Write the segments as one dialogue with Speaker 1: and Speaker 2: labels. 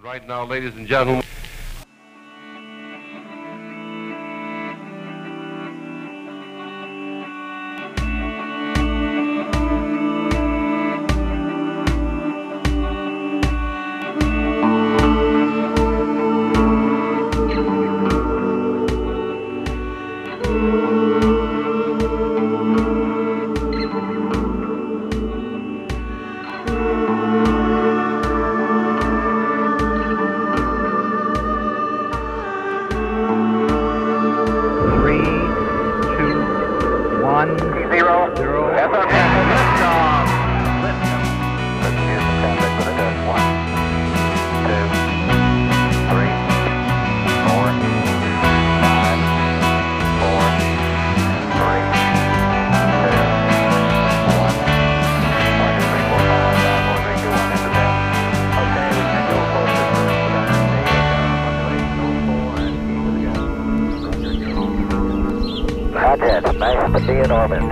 Speaker 1: Right now, ladies and gentlemen.
Speaker 2: Nice to be in orbit.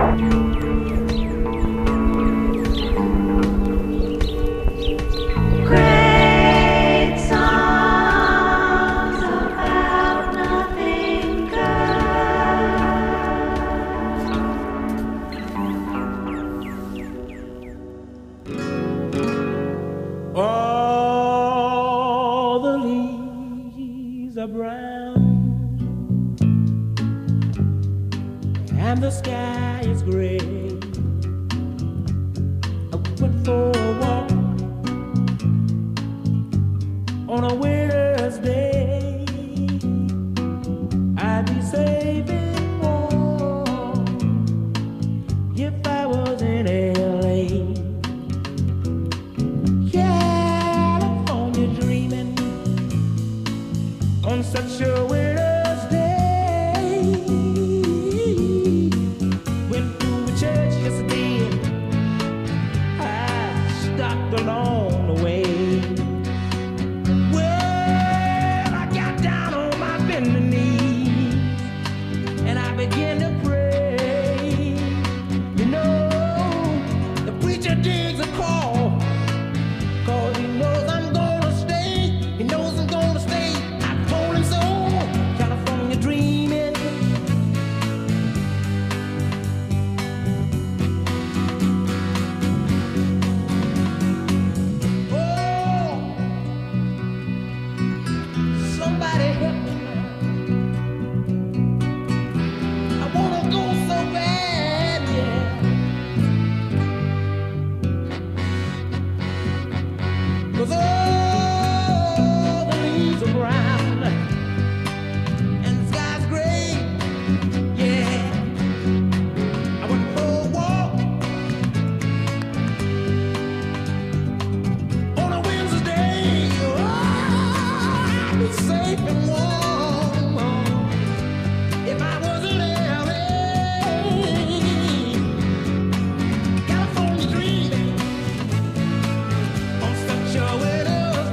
Speaker 3: Great songs about nothing good.
Speaker 4: All the leaves are brown and the sky is gray. I went for a walk on a winter's day. I'd be safe and warm if I was in LA. California dreaming on such a winter's day. Along the way, well, I got down on my bending knees and I began to pray. You know, the preacher digs a call, 'cause he knows I'm gonna stay. He knows I'm gonna stay. I told him so. California dreaming. Somebody help me now. I wanna go so bad, yeah. 'Cause all the leaves are brown and the sky's gray, yeah. I went for a walk on a Wednesday. I'd be safe and warm if I was in LA. California dreaming on such a winter's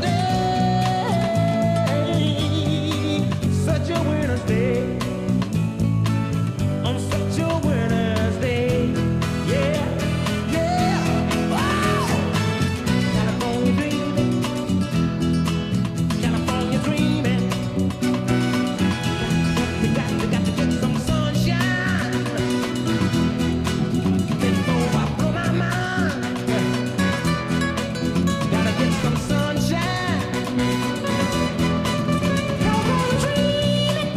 Speaker 4: day. Such a winter's day. On such a winter's day. Yeah, yeah. Wow. California dreaming. California dreaming. You got to get some sunshine before I blow my mind. Gotta get some sunshine. California dreaming.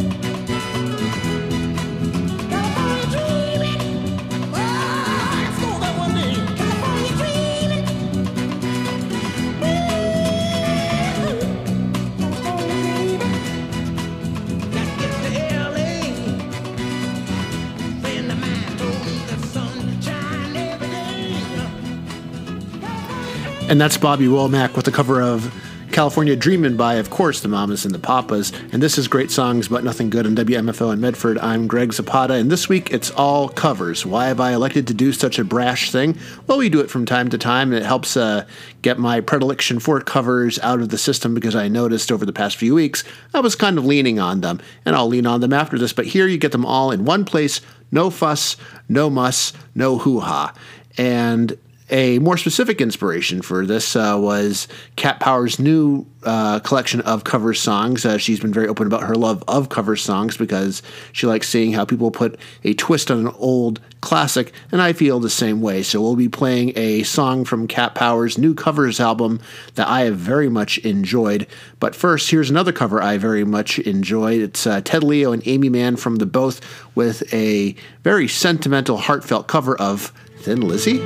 Speaker 4: California dreaming. Oh, let's go that one day. California dreaming.
Speaker 5: And that's Bobby Womack with a cover of California Dreamin' by, of course, the Mamas and the Papas. And this is Great Songs But Nothing Good on WMFO in Medford. I'm Greg Zapata, and this week it's all covers. Why have I elected to do such a brash thing? Well, we do it from time to time, and it helps get my predilection for covers out of the system, because I noticed over the past few weeks I was kind of leaning on them, and I'll lean on them after this. But here you get them all in one place. No fuss, no muss, no hoo-ha. And A more specific inspiration for this was Cat Power's new collection of cover songs. She's been very open about her love of cover songs because she likes seeing how people put a twist on an old classic, and I feel the same way. So we'll be playing a song from Cat Power's new covers album that I have very much enjoyed. But first, here's another cover I very much enjoyed. It's Ted Leo and Amy Mann from The Both with a very sentimental, heartfelt cover of Thin Lizzy.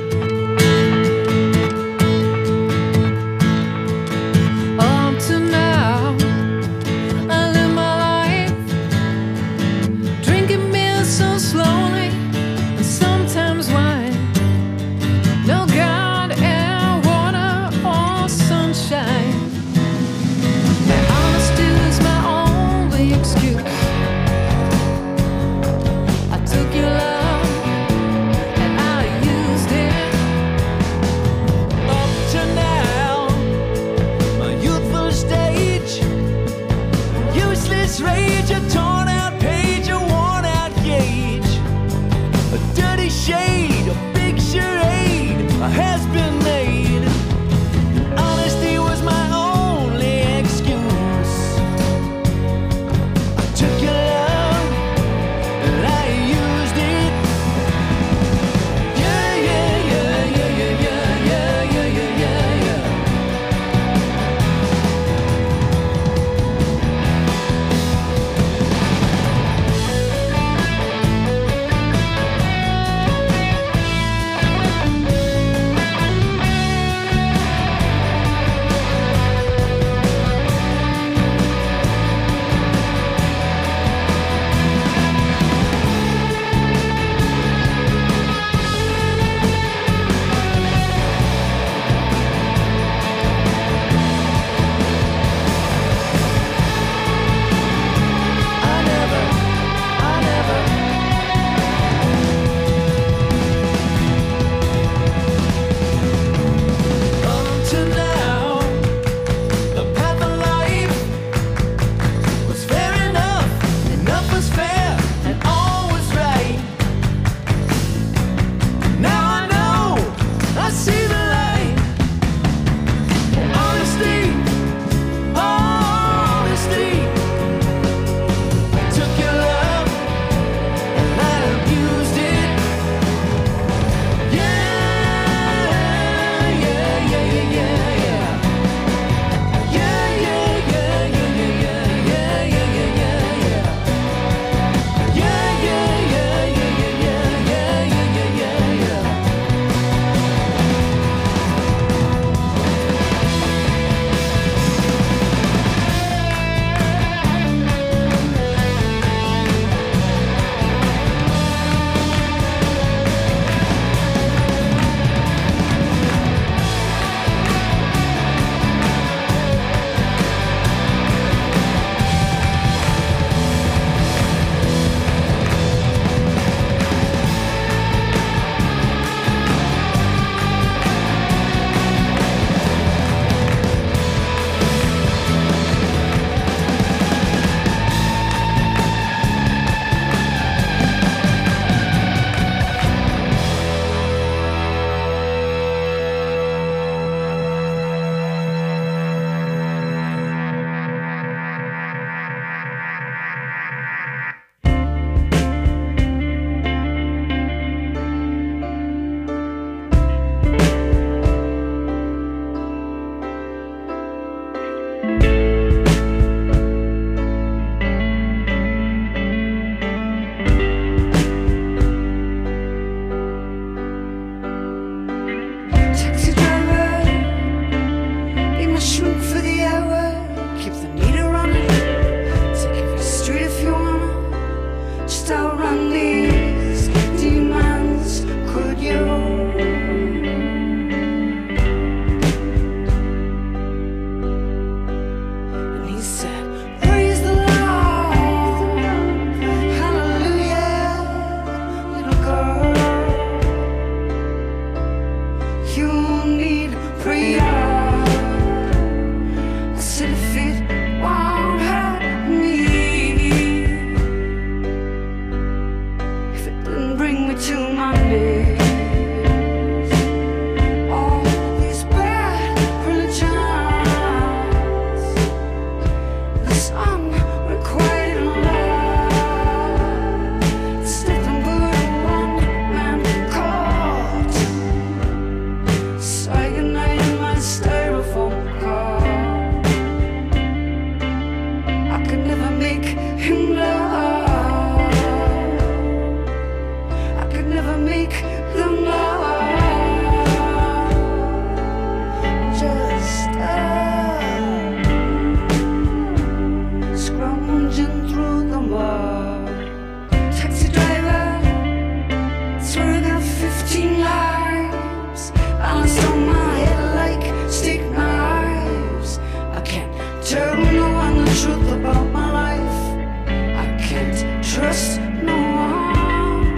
Speaker 1: Tell no one the truth about my life. I can't trust no one.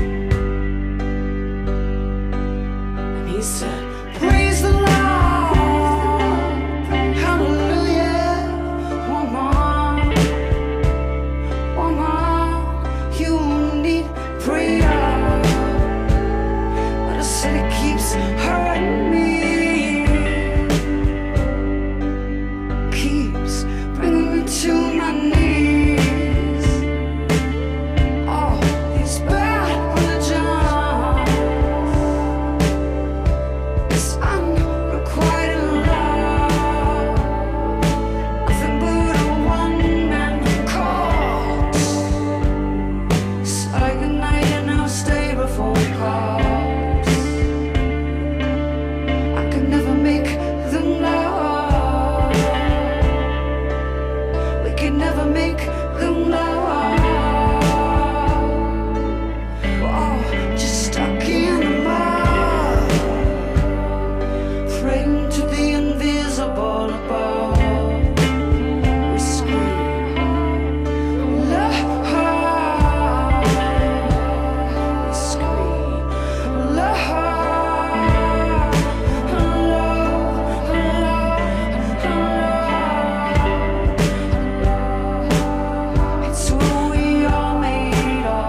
Speaker 1: And he said, praise the Lord, hallelujah. Woman, you need prayer, but I said it keeps hurting me, keeps bringing me to my knees. All these bad religions, this unrequited love, nothing but a one-man cult. Say goodnight and I'll stay before it calls. I could never make them love. We could never make them love. We're all just stuck in the mud, praying to the invisible above. We scream, love. We scream, love. It's who we are made of.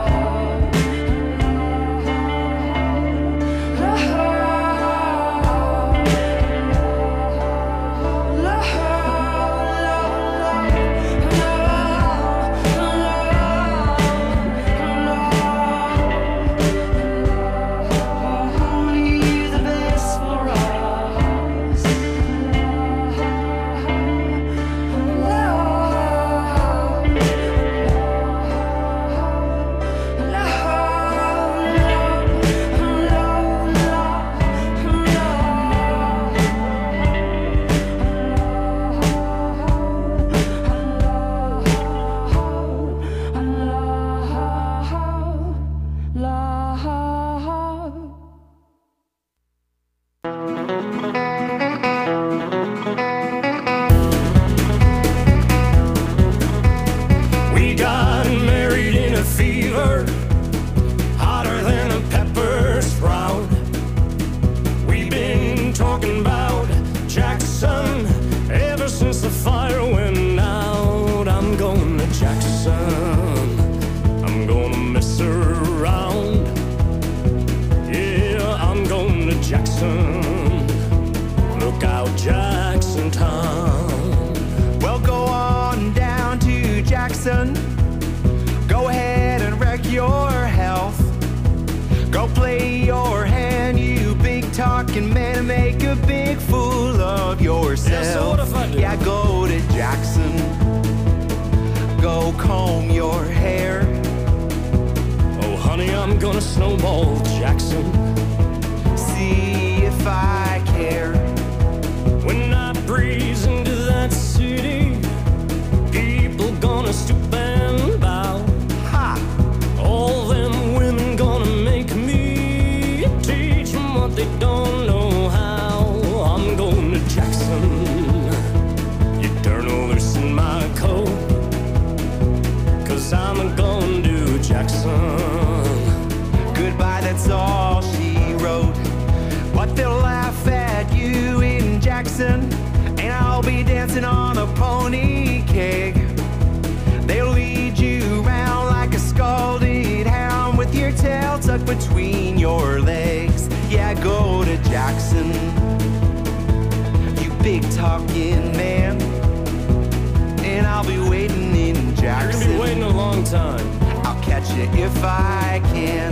Speaker 1: Only the best for us.
Speaker 6: We got married in a fever, hotter than a pepper sprout. We've been talking about Jackson ever since the fire went out. I'm going to Jackson, I'm gonna mess around. Yeah, I'm going to Jackson, look out Jackson Town.
Speaker 7: Well, go on down to Jackson. Go ahead and wreck your health. Go play your hand, you big talking man, and make a big fool of yourself.
Speaker 6: Yeah, so what if I do?
Speaker 7: Yeah, go to Jackson. Go comb your hair.
Speaker 6: Oh honey, I'm gonna snowball Jackson.
Speaker 7: See if I care.
Speaker 6: When I breeze into that city, people gonna stoop and bow.
Speaker 7: Ha!
Speaker 6: All them women gonna make me teach them what they don't know how. I'm going to Jackson. You turn loosen my coat, 'cause I'm going to Jackson.
Speaker 7: Goodbye, that's all she wrote. But they'll laugh at you in Jackson, and I'll be dancing on a pony keg. They'll lead you around like a scalded hound with your tail tucked between your legs. Yeah, go to Jackson, you big talking man, and I'll be waiting in
Speaker 6: You're
Speaker 7: Jackson.
Speaker 6: gonna be waiting a long time.
Speaker 7: I'll catch you if I can.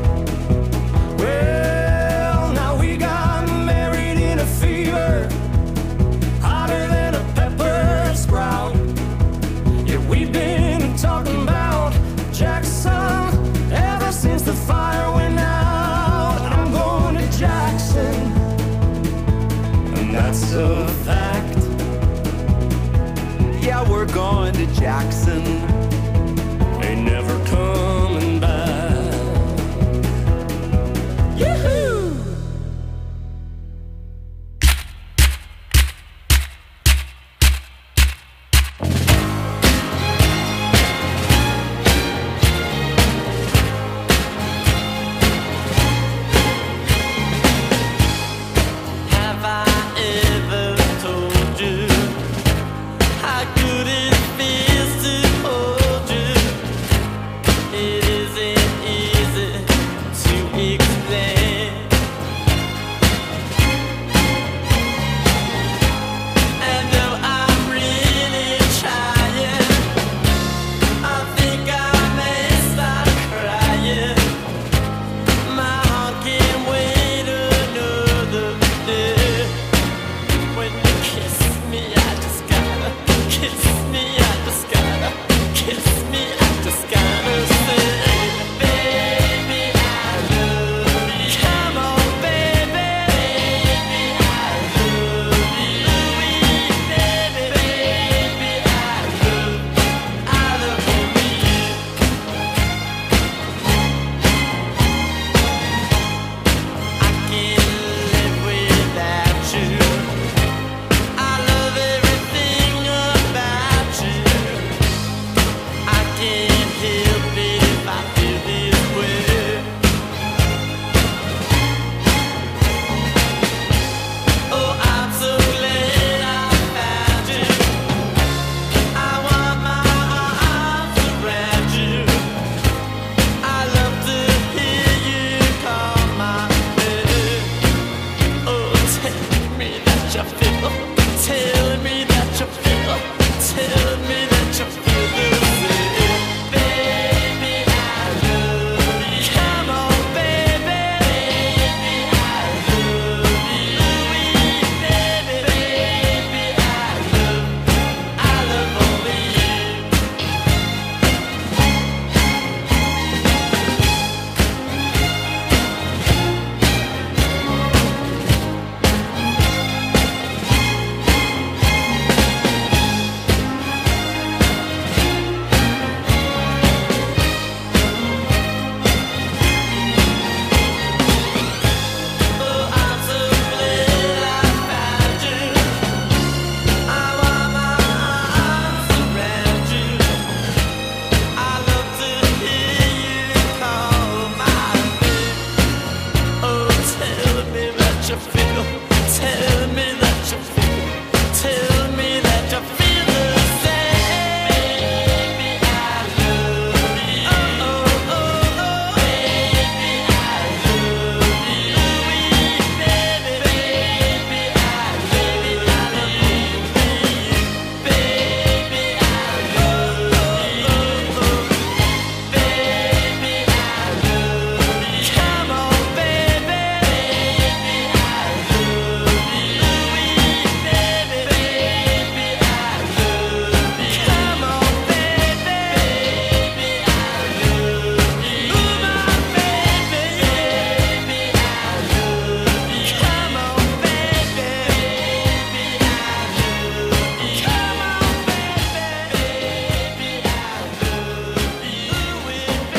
Speaker 6: Well, now we got married in a fever, hotter than a pepper sprout. Yeah, we've been talking about Jackson ever since the fire went out. I'm going to Jackson, and that's a fact.
Speaker 7: Yeah, we're going to Jackson.
Speaker 6: Ain't never coming back. Yoo-hoo!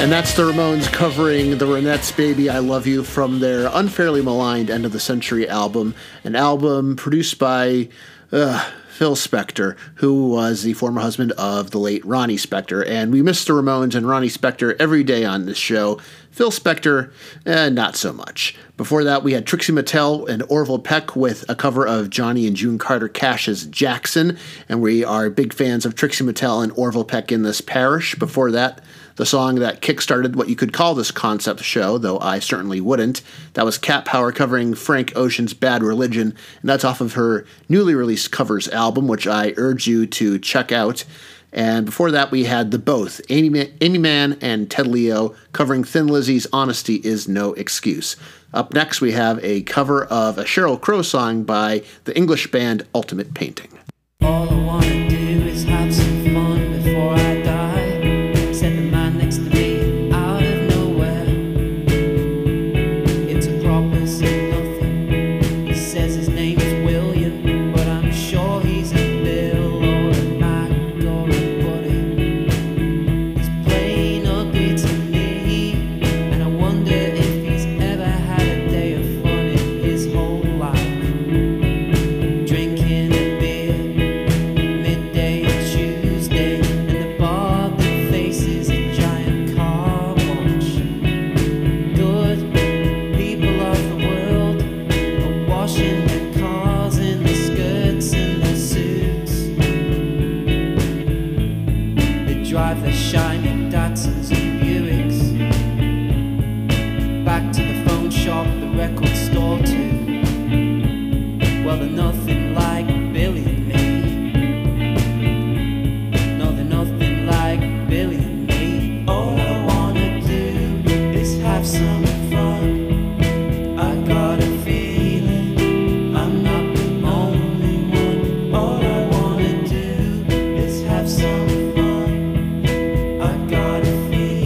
Speaker 5: And that's the Ramones covering the Ronettes' Baby I Love You from their unfairly maligned End of the Century album, an album produced by Phil Spector, who was the former husband of the late Ronnie Spector. And we miss the Ramones and Ronnie Spector every day on this show. Phil Spector, not so much. Before that, we had Trixie Mattel and Orville Peck with a cover of Johnny and June Carter Cash's Jackson. And we are big fans of Trixie Mattel and Orville Peck in this parish. Before that, the song that kickstarted what you could call this concept show, though I certainly wouldn't. That was Cat Power covering Frank Ocean's Bad Religion, and that's off of her newly released covers album, which I urge you to check out. And before that, we had the both, Amy Mann and Ted Leo, covering Thin Lizzy's Honesty Is No Excuse. Up next, we have a cover of a Sheryl Crow song by the English band Ultimate Painting.
Speaker 4: All I wanna do is have some fun before I die. Said the man next to me out of nowhere. It's a proper said nothing. He says his name is William, but I'm sure he's a Bill or a Mac or a Buddy. He's plain ugly to me, and I wonder if he's ever had a day of fun in his whole life. Drinking a beer midday Tuesday, and the bar that faces a giant car wash. Good people of the world are washing their cars in the skirts and the suits. They drive their shiny Datsuns and Buicks back to the phone shop, the record store too. Well, they're nothing like Billy and me. No, they're nothing like Billy and me. All I wanna do is have some fun. I got a feeling I'm not the only one. All I wanna do is have some fun. I got a feeling.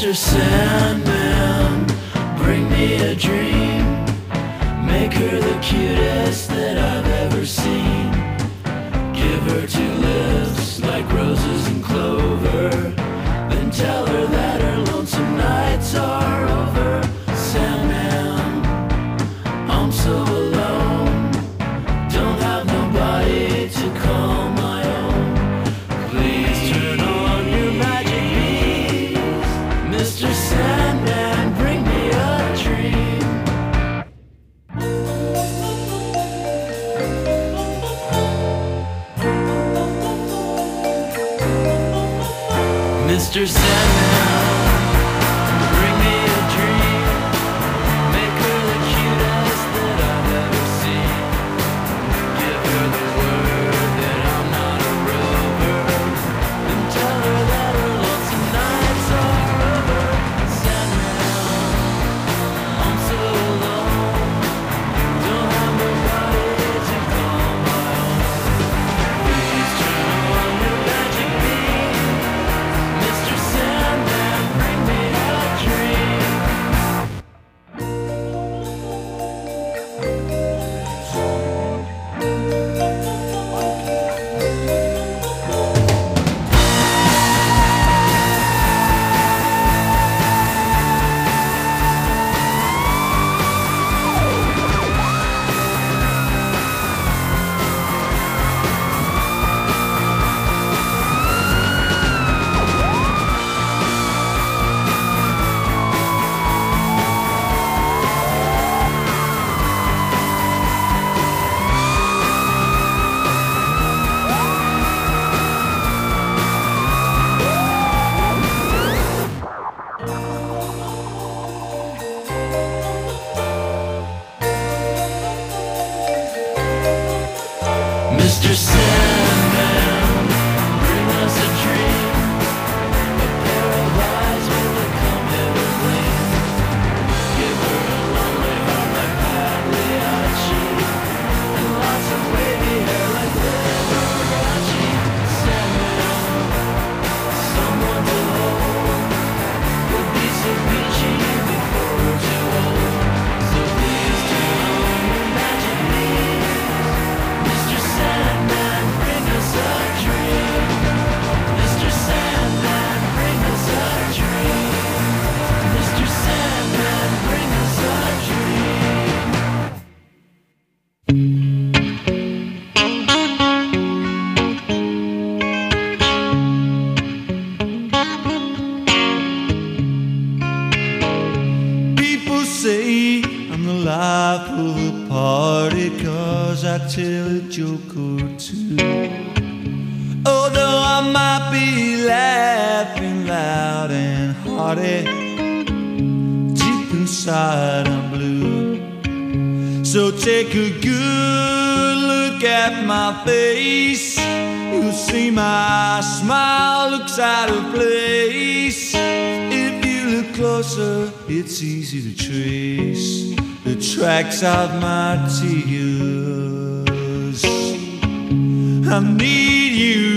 Speaker 8: Mr. Sandman, bring me a dream. Make her the cutest that I've ever seen. Give her two lips like roses and clover. Then tell her that her lonesome nights are over. Sandman, I'm so alone. Don't have nobody to call my own. Please turn on your magic beams. Mr. Sandman, bring me a dream. Mr. Sandman, bring me a dream. Make her the cutest that I've ever seen. Give her the word that I'm not a rover. And tell her that her lonesome nights are over. Sandman, I'm so alone. Don't have nobody to call my own. Please turn on your magic beam. Mr. Sandman, bring me a dream. Mr. Sandman, bring us a dream. A pair of eyes with a come-hither gleam. Give her a lonely heart like Pagliacci, and lots of wavy hair like Liberace. Sandman, someone to hold, would be so peachy before we're too old. So please turn on your magic beams. Mr. Sandman, bring us a dream. Mr. Sandman, bring us a dream. Mr. Sandman, bring us a dream.
Speaker 9: People say I'm the life of the party 'cause I tell a joke or two. Although I might be laughing loud and hearty, deep inside I'm blue. So take a good look at my face. You'll see my smile looks out of place. If you look closer, it's easy to trace the tracks of my tears. I need you.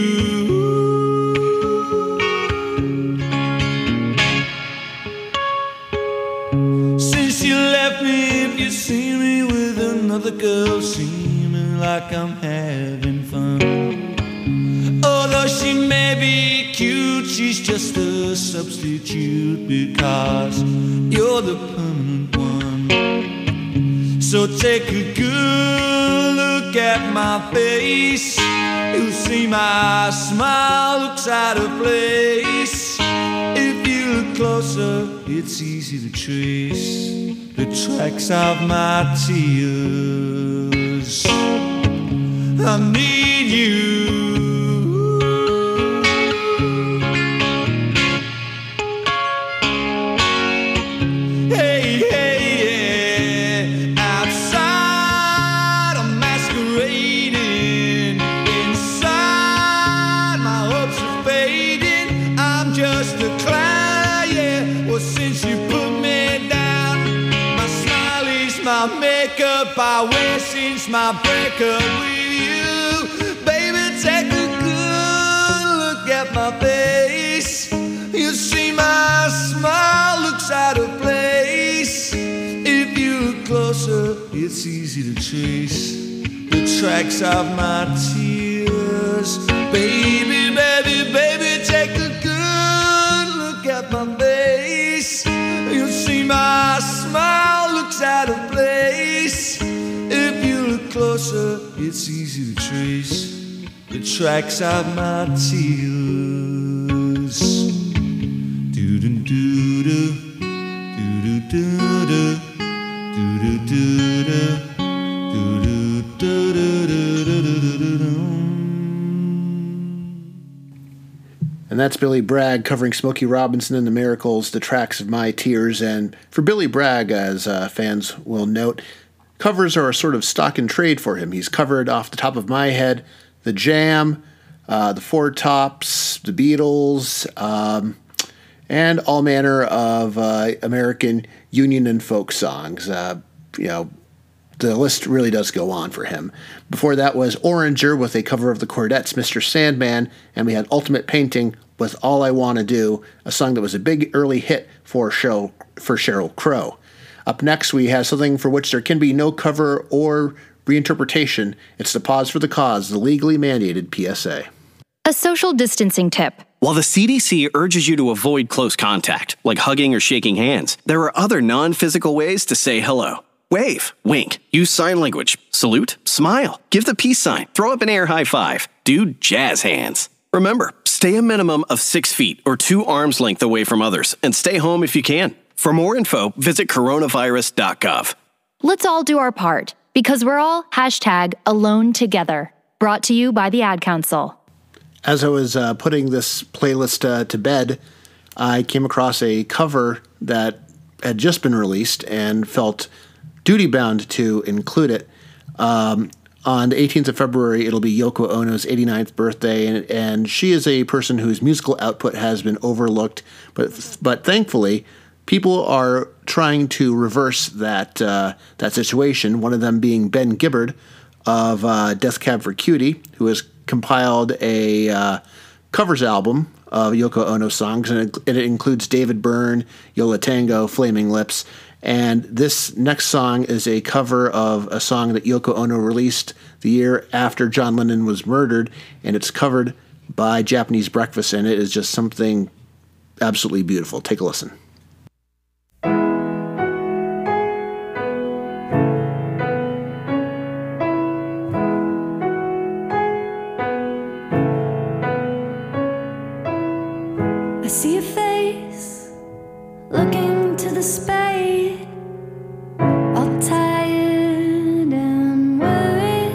Speaker 9: Since you left me, if you see me with another girl, seeming like I'm having fun. Although she may be cute, she's just a substitute because you're the permanent one. So take a good look at my face. You'll see my smile looks out of place. If you look closer, it's easy to trace the tracks of my tears. I need you. Hey, hey, yeah. Outside I'm masquerading. Inside my hopes are fading. I'm just a clown, yeah. Well, since you put me down, my smile is my makeup. I wear since my breakup with you. Baby, take a good look at my face. You see my smile smile looks out of place. If you look closer, it's easy to trace the tracks of my tears. Baby, baby, baby, take a good look at my face. You'll see my smile looks out of place. If you look closer, it's easy to trace the tracks of my tears. Do-do-do-do, do-do-do-do, do-do-do-do, do-do-do-do-do-do-do-do.
Speaker 5: And that's Billy Bragg covering Smokey Robinson and the Miracles, The Tracks of My Tears. And for Billy Bragg, as fans will note, covers are a sort of stock in trade for him. He's covered off the top of my head The Jam, the Four Tops, the Beatles, and all manner of American Union and folk songs. The list really does go on for him. Before that was Oranger with a cover of the Chordettes' Mr. Sandman, and we had Ultimate Painting with All I Want to Do, a song that was a big early hit for Sheryl Crow. Up next, we have something for which there can be no cover or reinterpretation. It's the Pause for the Cause, the legally mandated PSA.
Speaker 10: A social distancing tip.
Speaker 11: While the CDC urges you to avoid close contact, like hugging or shaking hands, there are other non-physical ways to say hello. Wave, wink, use sign language, salute, smile, give the peace sign, throw up an air high five, do jazz hands. Remember, stay a minimum of 6 feet or 2 arms length away from others, and stay home if you can. For more info, visit coronavirus.gov.
Speaker 10: Let's all do our part, because we're all #AloneTogether. Brought to you by the Ad Council.
Speaker 5: As I was putting this playlist to bed, I came across a cover that had just been released and felt duty-bound to include it. On the 18th of February, it'll be Yoko Ono's 89th birthday, and she is a person whose musical output has been overlooked, but thankfully, people are trying to reverse that situation, one of them being Ben Gibbard of Death Cab for Cutie, who has compiled a covers album of Yoko Ono songs, and it includes David Byrne, Yola Tango, Flaming Lips, and this next song is a cover of a song that Yoko Ono released the year after John Lennon was murdered, and it's covered by Japanese Breakfast, and it is just something absolutely beautiful. Take a listen.
Speaker 3: I see your face looking to the spade, all tired and worried.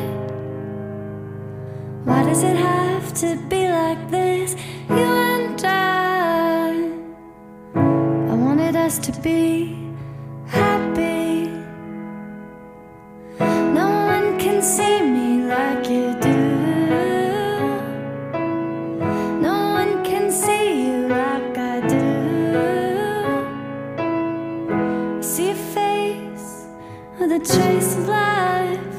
Speaker 3: Why does it have to be like this? You and I wanted us to be happy. No one can see me like you do. The trace of life,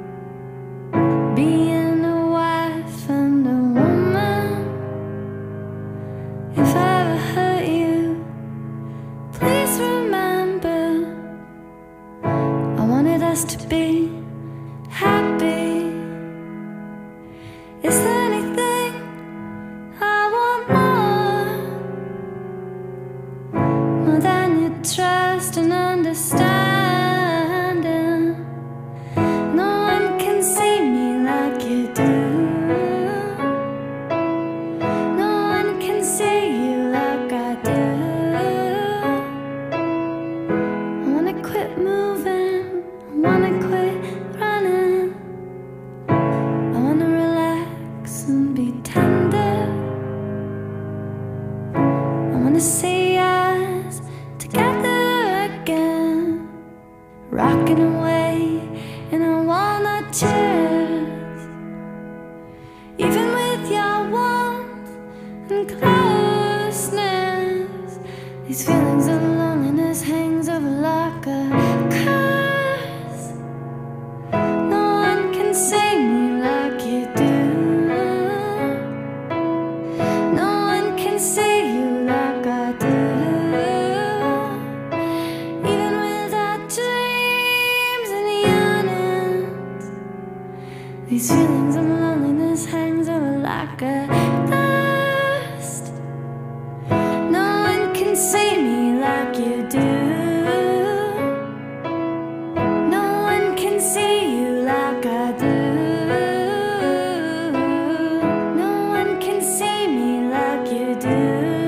Speaker 3: being a wife and a woman. If I ever hurt you, please remember, I wanted us to be happy. Is there anything I want more than your trust and understanding? See us together again, rocking away in our walnut chairs. Even with your warmth and closeness, these feelings of loneliness hangs over like a curse. No one can see me like you do. No one can see you like I do. can see me like you do. No one can see you like I do. No one can see me like you do.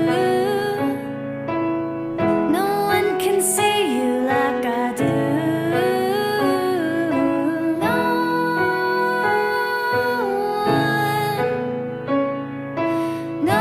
Speaker 3: No one can see you like I do. No one. No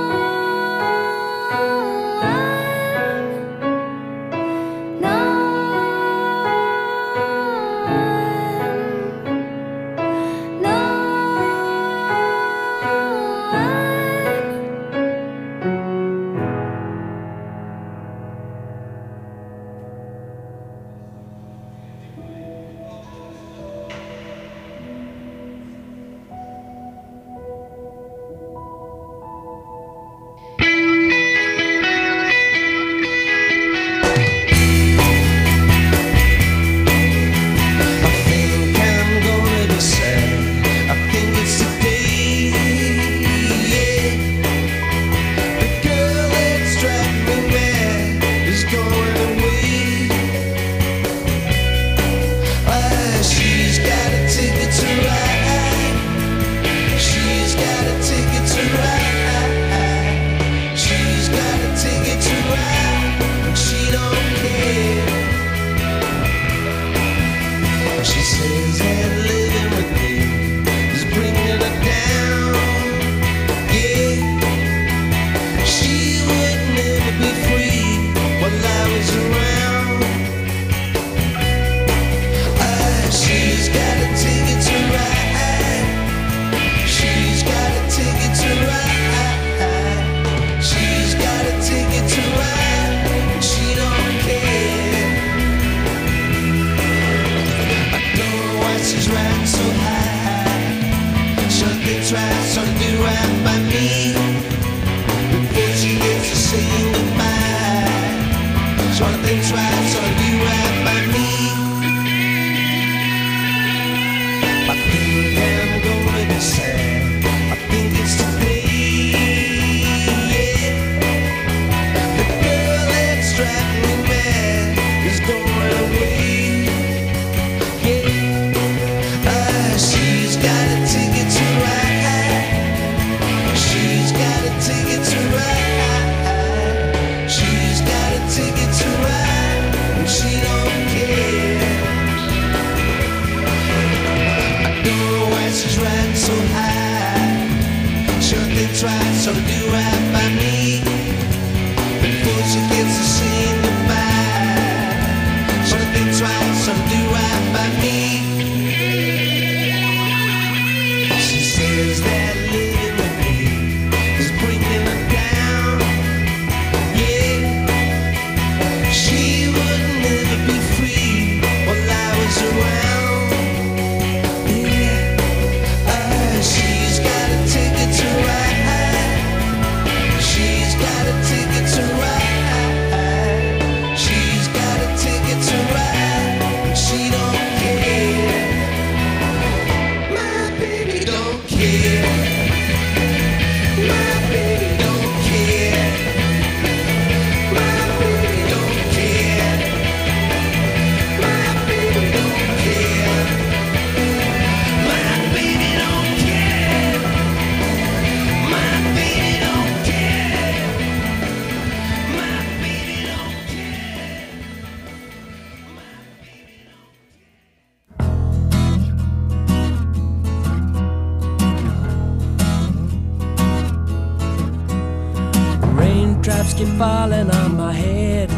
Speaker 12: Raindrops keep falling on my head,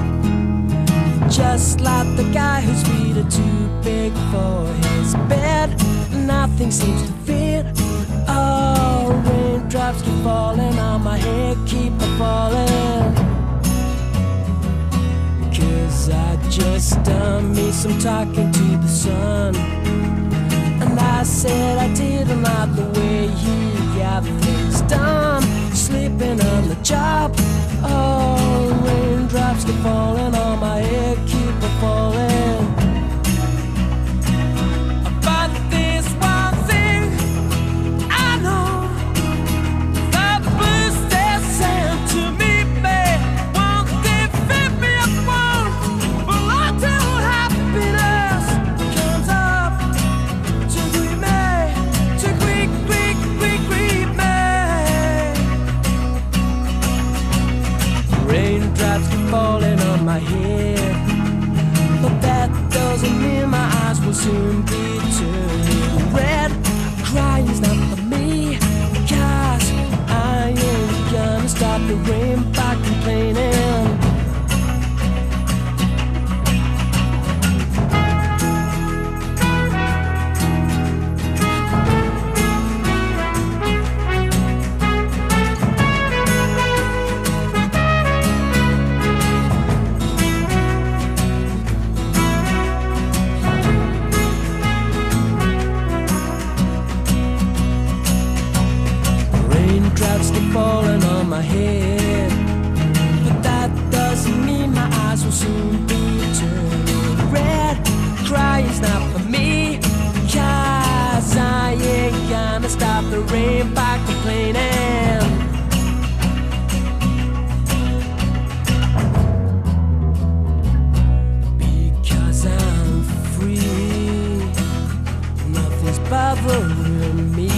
Speaker 12: just like the guy whose feet are too big for his bed. Nothing seems to fit. Oh, raindrops keep falling on my head, keep a falling. 'Cause I just done me some talking to the sun, and I said I didn't like the way he got things done. Sleeping on the job. Oh, raindrops keep falling on my head, keep a falling. But this one thing I know, that the blues they sent to me, babe, won't falling on my head. But that doesn't mean my eyes will soon be turning red. Crying's not for me, 'cause I ain't gonna stop the rain by complaining. Raindrops keep falling on my head, but that doesn't mean my eyes will soon be turning red. Crying's not for me, 'cause I ain't gonna stop the rain by complaining. Because I'm free, nothing's bothering me.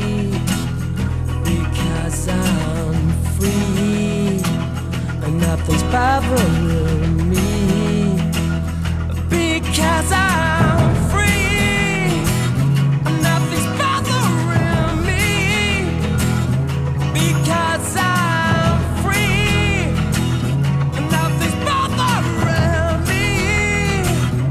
Speaker 12: Because I'm free, and nothing's bothering me. Because I'm free, and nothing's bothering me. Because I'm free, and nothing's bothering me.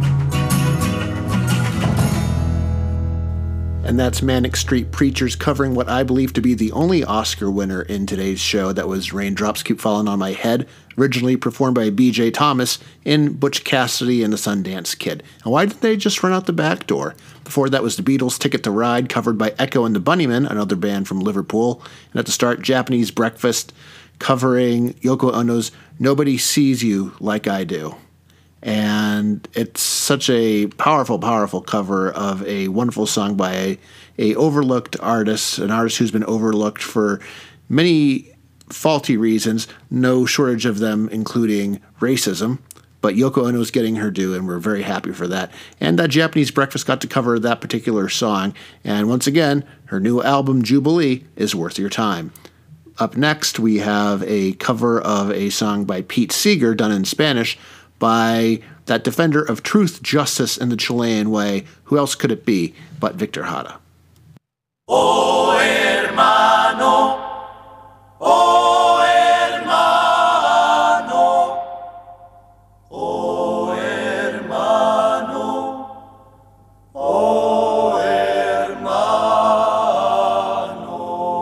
Speaker 5: And that's Manic Street Preachers covering what I believe to be the only Oscar winner in today's show. That was Raindrops Keep Falling on My Head, originally performed by B.J. Thomas in Butch Cassidy and the Sundance Kid. And why didn't they just run out the back door? Before that was the Beatles' Ticket to Ride, covered by Echo and the Bunnymen, another band from Liverpool. And at the start, Japanese Breakfast, covering Yoko Ono's Nobody Sees You Like I Do. And it's such a powerful, powerful cover of a wonderful song by a overlooked artist, an artist who's been overlooked for many faulty reasons, no shortage of them, including racism. But Yoko Ono's getting her due, and we're very happy for that. And Japanese Breakfast got to cover that particular song. And once again, her new album, Jubilee, is worth your time. Up next, we have a cover of a song by Pete Seeger, done in Spanish, by that defender of truth, justice, and the Chilean way. Who else could it be but Victor Jara?
Speaker 8: Oh, hermano, oh, hermano, oh, hermano, oh, hermano.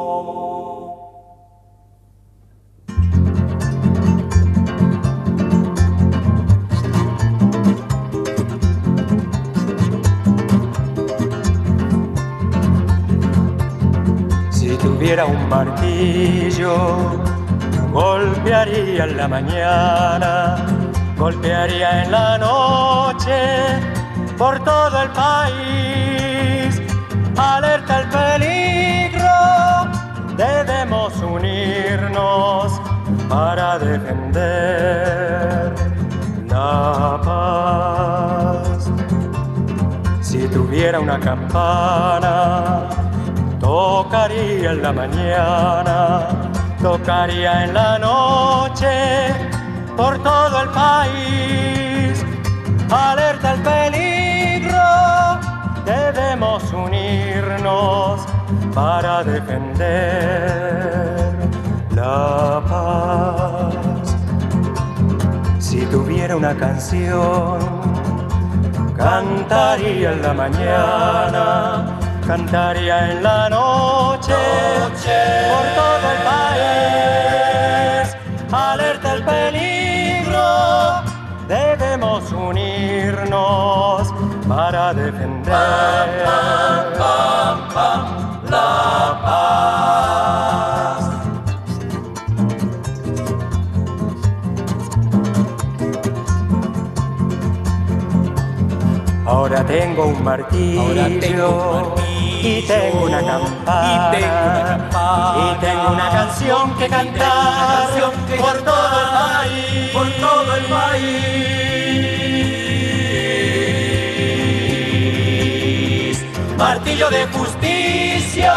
Speaker 13: Si tuviera un martillo, golpearía en la mañana, golpearía en la noche, por todo el país. Alerta el peligro, debemos unirnos para defender la paz. Si tuviera una campana, tocaría en la mañana, tocaría en la noche, por todo el país. Alerta el peligro, debemos unirnos para defender la paz. Si tuviera una canción, cantaría en la mañana, cantaría en la noche, por todo el país. Alerta el peligro, debemos unirnos para defender la paz. Ahora tengo un martillo, y tengo una campana, y tengo una canción que cantar, por todo el país, por todo el país. Martillo de justicia,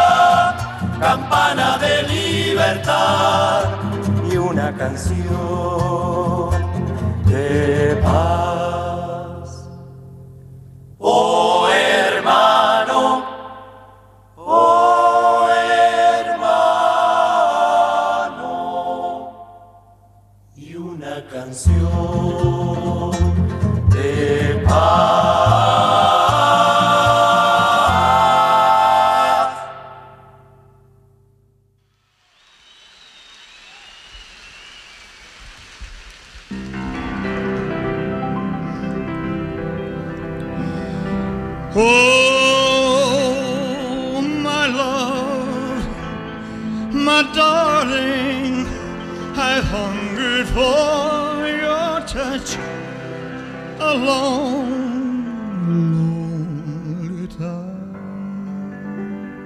Speaker 13: campana de libertad, y una canción de paz. Oh hermano, oh hermano, y una canción de paz.
Speaker 9: Oh, my love, my darling, I've hungered for your touch a long, lonely time.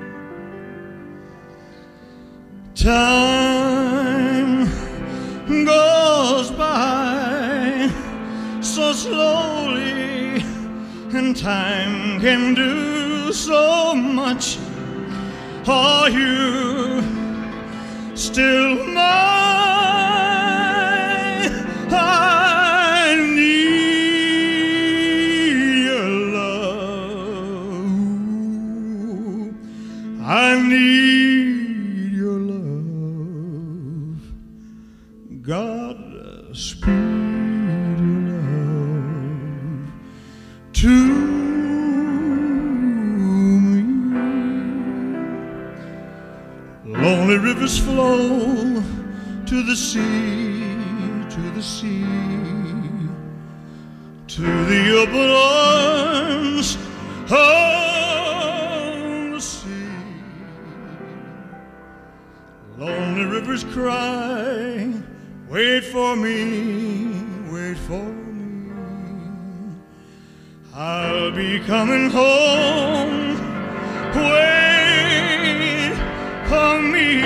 Speaker 9: Time goes by so slowly, and time can do so much. Are you still mine? I need your love. I need your love. God, speed your love to me. Lonely rivers flow to the sea, to the sea, to the open arms of the sea. Lonely rivers cry, wait for me, wait for me. I'll be coming home, wait for me,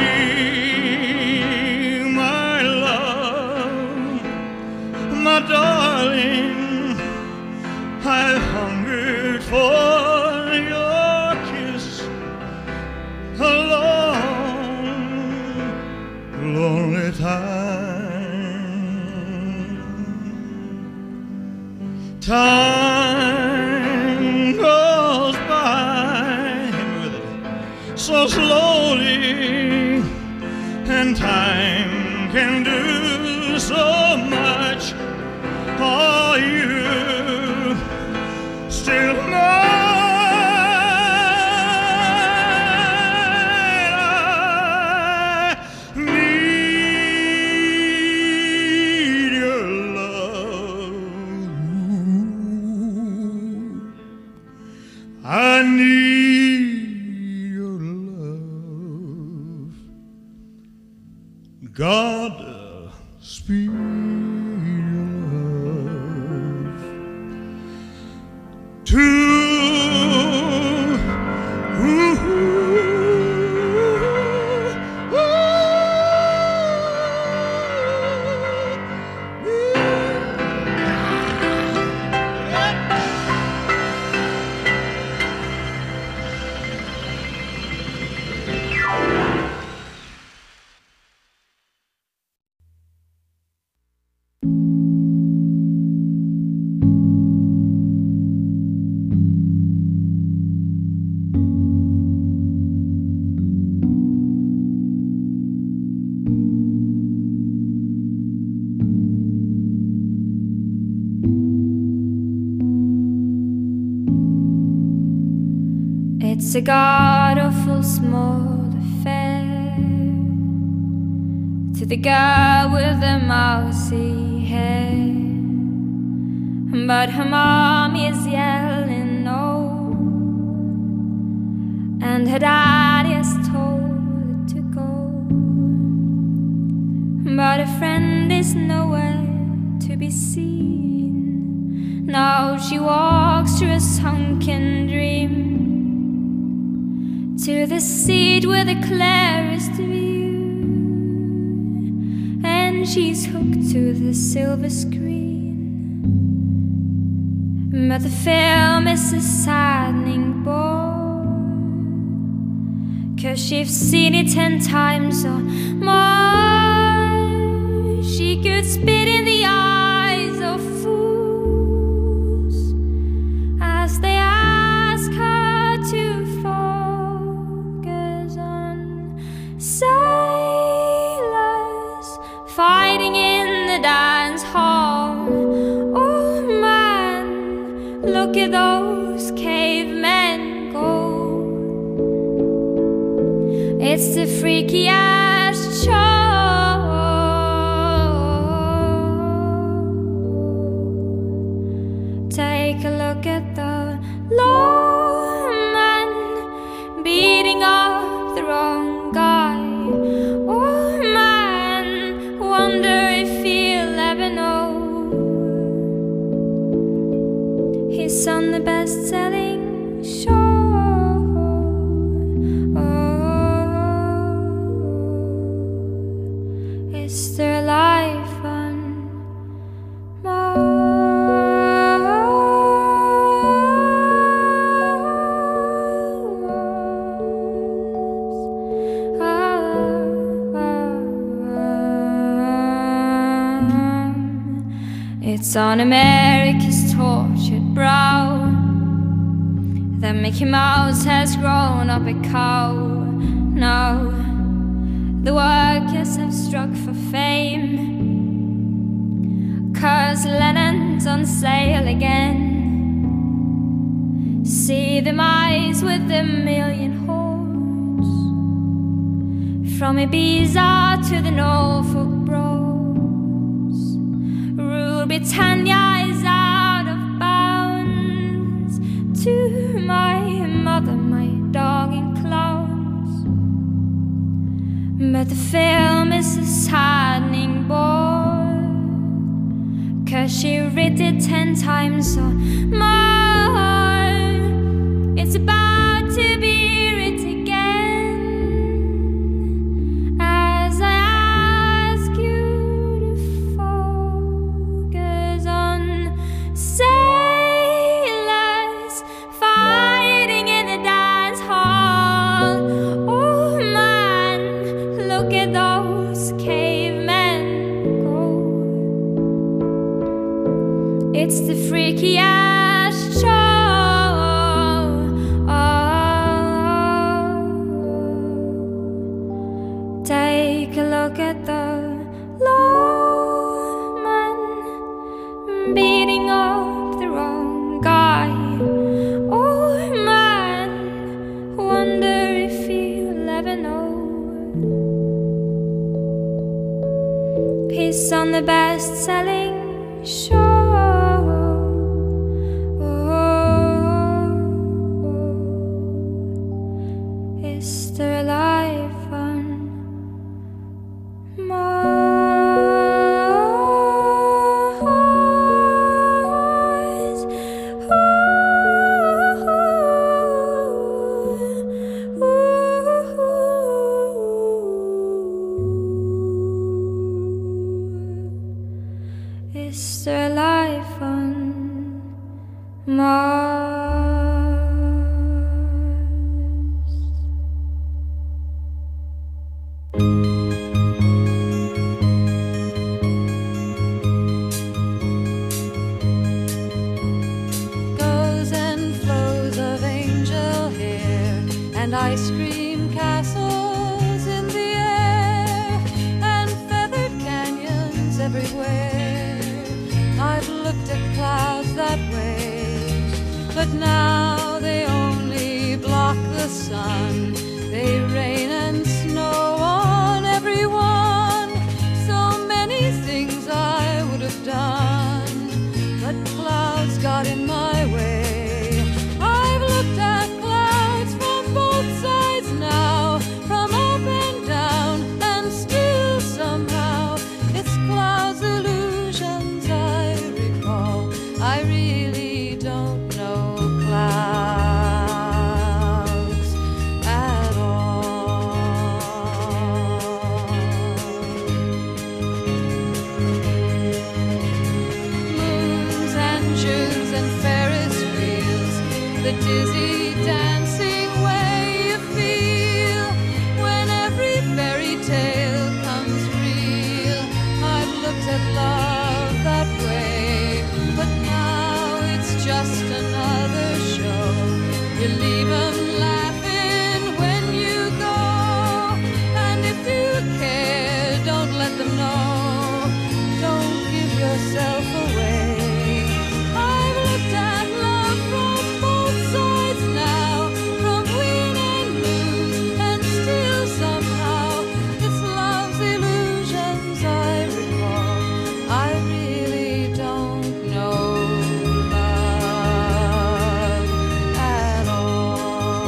Speaker 9: my love, my darling. I've hungered for your kiss a long, lonely time. Time goes by so slowly, and time can do so much. Are you still mine? I need your love. I need your love. God, speed your love to
Speaker 3: It's a god-awful small affair to the girl with the mousy hair, but her mom is yelling no, and her daddy has told her to go, but her friend is nowhere to be seen. Now she walks through a sunken dream to the seat with the clearest view, and she's hooked to the silver screen. But the film is a saddening bore, 'cause she's seen it 10 times or more. She could spit in the eyes of fighting in the dance hall. Oh man, look at those cavemen go. It's the freakiest show. Take a look at the lawman beating up the wrong guy. Oh man, wonder if he'll ever know he's on the best-selling show. Oh, is there life on It's on America's tortured brow that Mickey Mouse has grown up a cow. Now the workers have struck for fame, 'cause Lennon's on sale again. See the mice with the million hordes, from Ibiza to the Norfolk Broads. Britannia is out of bounds. To my mother, my dog and clowns. But the film is a saddening bore, 'cause she read it 10 times or more. It's about to be writ again, as I ask you to focus on sailors fighting in the dance hall. Oh man, look at those cavemen go. It's the freakiest show. Take a look at the lawman beating up the wrong guy. Oh man, wonder if he'll ever know he's on the best-selling show. Is there life on Mars? Is there life on Mars?
Speaker 14: Goes and flows of angel hair and ice cream castles in the air and feathered canyons everywhere. I've looked at clouds that way, but now they only block the sun. They rain and snow on everyone. So many things I would have done, but clouds got in my way. I've looked at clouds from both sides now, from up and down, and still somehow it's clouds' illusions I recall. I really don't know clouds at all. Moons and Junes and Ferris wheels, the dizzy dancing way you feel when every fairy tale comes real. I've looked at love that way, but now it's just another show. You leave 'em laughing when you go, and if you care, don't let them know myself away. I've looked at love from both sides now, from win and lose, and still somehow it's love's illusions I recall. I really don't know love at all.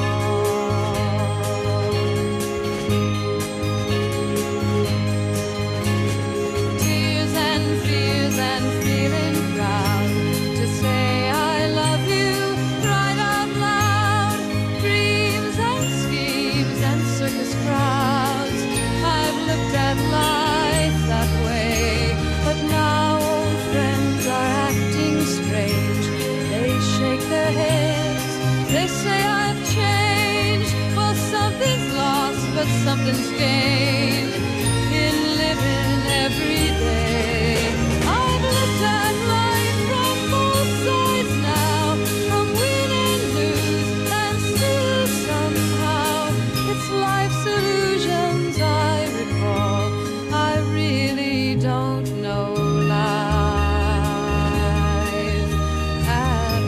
Speaker 14: Tears and fears and feeling proud to say I love you right out loud. Dreams and schemes and circus crowds. I've looked at life that way, but now old friends are acting strange. They shake their heads, they say I've changed. Well, something's lost, but something's gained in living every day. I've looked at life from both sides now, from win and lose, and still somehow it's life's illusions I recall. I really don't know life at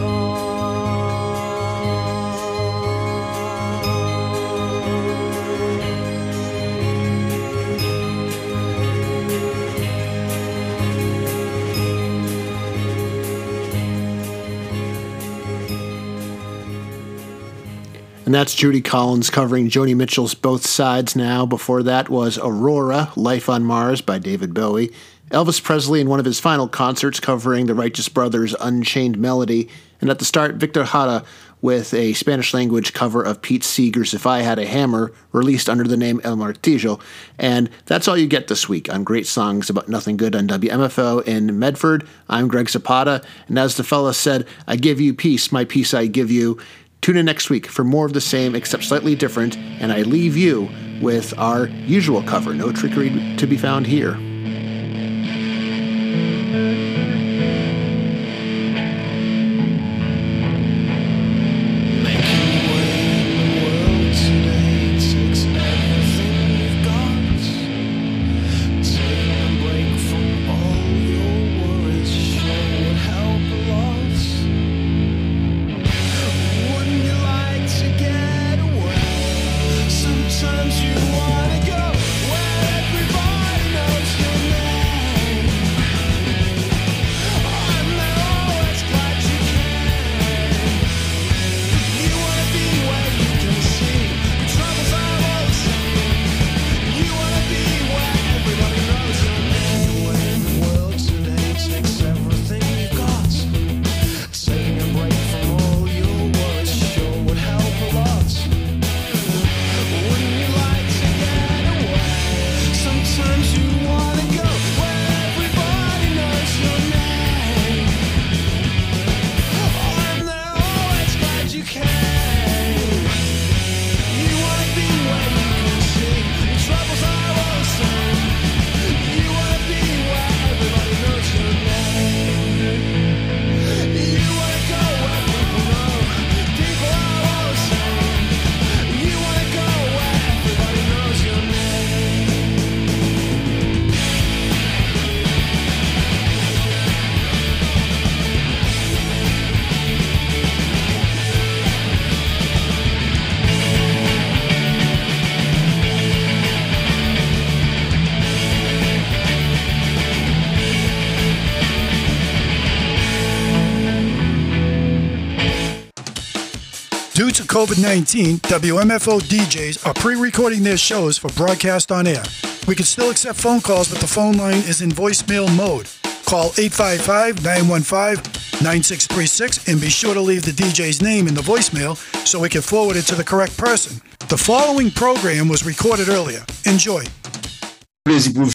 Speaker 5: And that's Judy Collins covering Joni Mitchell's Both Sides Now. Before that was Aurora, Life on Mars by David Bowie. Elvis Presley in one of his final concerts covering the Righteous Brothers' Unchained Melody. And at the start, Victor Jara with a Spanish-language cover of Pete Seeger's If I Had a Hammer, released under the name El Martillo. And that's all you get this week on Great Songs About Nothing Good on WMFO in Medford. I'm Greg Zapata, and as the fella said, I give you peace, my peace I give you. Tune in next week for more of the same, except slightly different, and I leave you with our usual cover, No Trickery to be found here.
Speaker 6: Sometimes you wanna go where everybody knows your name.
Speaker 15: Due to COVID-19, WMFO DJs are pre-recording their shows for broadcast on air. We can still accept phone calls, but the phone line is in voicemail mode. Call 855-915-9636 and be sure to leave the DJ's name in the voicemail so we can forward it to the correct person. The following program was recorded earlier. Enjoy.
Speaker 16: E